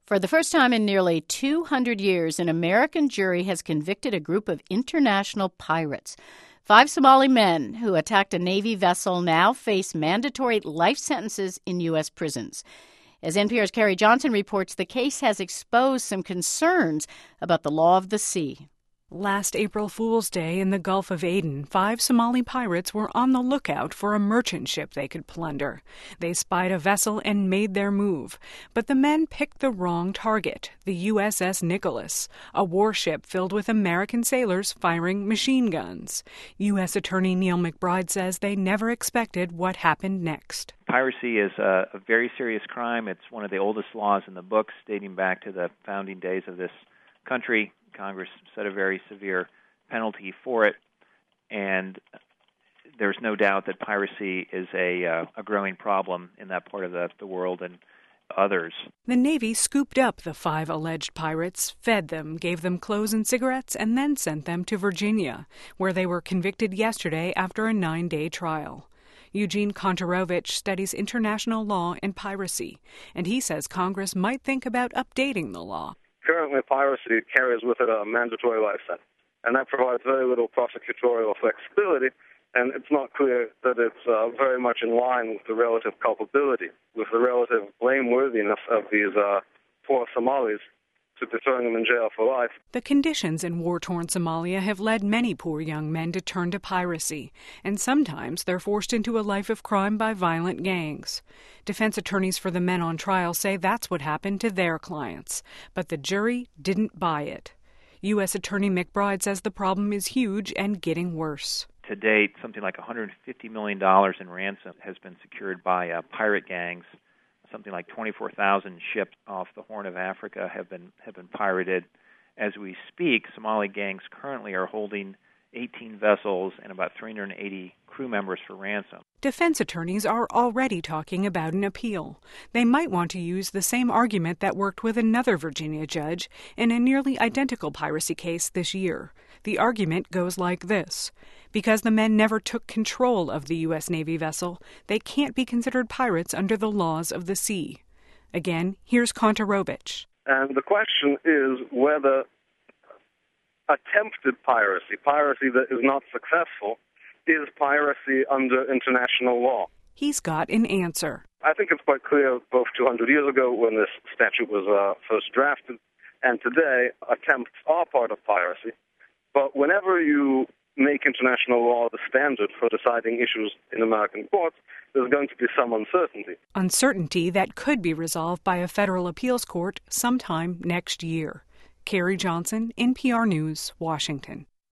For the first time in nearly 200 years, an American jury has convicted a group of international pirates. 5 Somali men who attacked a Navy vessel now face mandatory life sentences in U.S. prisons. As NPR's Carrie Johnson reports, the case has exposed some concerns about the law of the sea. Last April Fool's Day in the Gulf of Aden, 5 Somali pirates were on the lookout for a merchant ship they could plunder. They spied a vessel and made their move. But the men picked the wrong target, the USS Nicholas, a warship filled with American sailors firing machine guns. U.S. Attorney Neil McBride says they never expected what happened next. Piracy is a very serious crime. It's one of the oldest laws in the books, dating back to the founding days of this country. Congress set a very severe penalty for it, and there's no doubt that piracy is a growing problem in that part of the world and others. The Navy scooped up the 5 alleged pirates, fed them, gave them clothes and cigarettes, and then sent them to Virginia, where they were convicted yesterday after a 9-day trial. Eugene Kontorovich studies international law and piracy, and he says Congress might think about updating the law. Currently, piracy carries with it a mandatory life sentence, and that provides very little prosecutorial flexibility, and it's not clear that it's very much in line with the relative culpability, with the relative blameworthiness of these 4 Somalis to be throwing them in jail for life. The conditions in war-torn Somalia have led many poor young men to turn to piracy, and sometimes they're forced into a life of crime by violent gangs. Defense attorneys for the men on trial say that's what happened to their clients, but the jury didn't buy it. U.S. Attorney McBride says the problem is huge and getting worse. To date, something like $150 million in ransom has been secured by pirate gangs. Something like 24,000 ships off the Horn of Africa have been pirated. As we speak, Somali gangs currently are holding 18 vessels and about 380 crew members for ransom. Defense attorneys are already talking about an appeal. They might want to use the same argument that worked with another Virginia judge in a nearly identical piracy case this year. The argument goes like this. Because the men never took control of the U.S. Navy vessel, they can't be considered pirates under the laws of the sea. Again, here's Kontorovich. And the question is whether attempted piracy that is not successful, is piracy under international law. He's got an answer. I think it's quite clear both 200 years ago when this statute was first drafted and today, attempts are part of piracy. But whenever you make international law the standard for deciding issues in American courts, there's going to be some uncertainty. Uncertainty that could be resolved by a federal appeals court sometime next year. Carrie Johnson, NPR News, Washington.